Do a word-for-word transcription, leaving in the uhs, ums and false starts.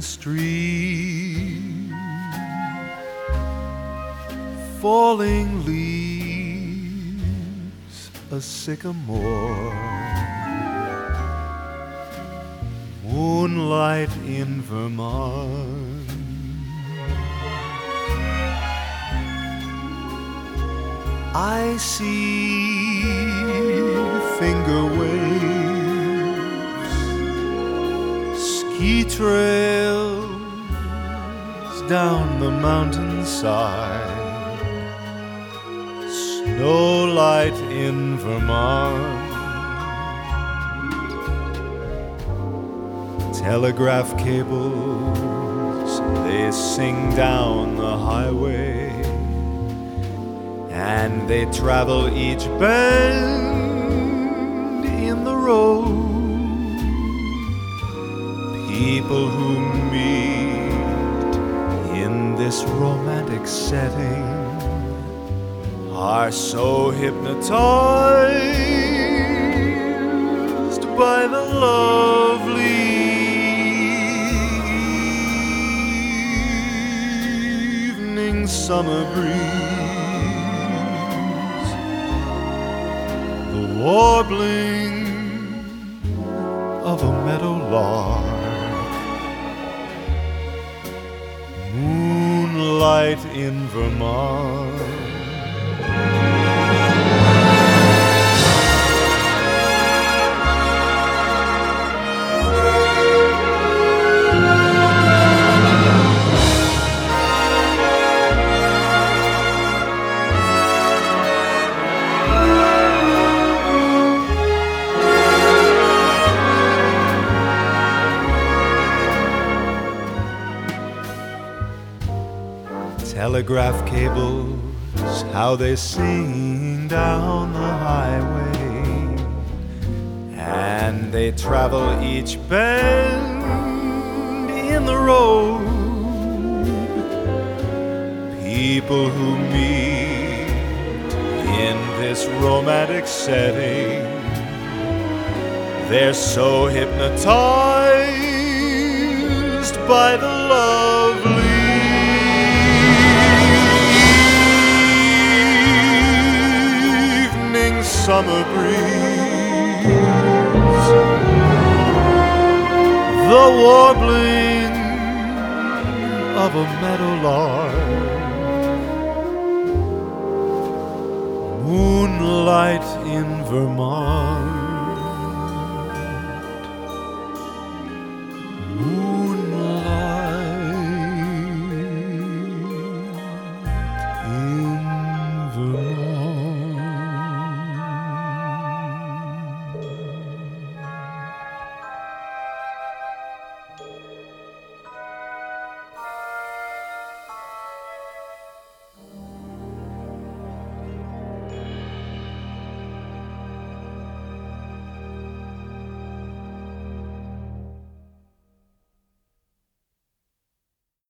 street, falling leaves, a sycamore, moonlight in Vermont. I see finger waves, ski trails down the mountainside, snowlight in Vermont. Telegraph cables, they sing down the highway, and they travel each bend in the road. People who meet in this romantic setting are so hypnotized by the lovely evening summer breeze, the warbling of a meadowlark, moonlight in Vermont. Telegraph cables, how they sing down the highway, and they travel each bend in the road. People who meet in this romantic setting, they're so hypnotized by the lovely summer breeze, the warbling of a meadowlark, moonlight in Vermont.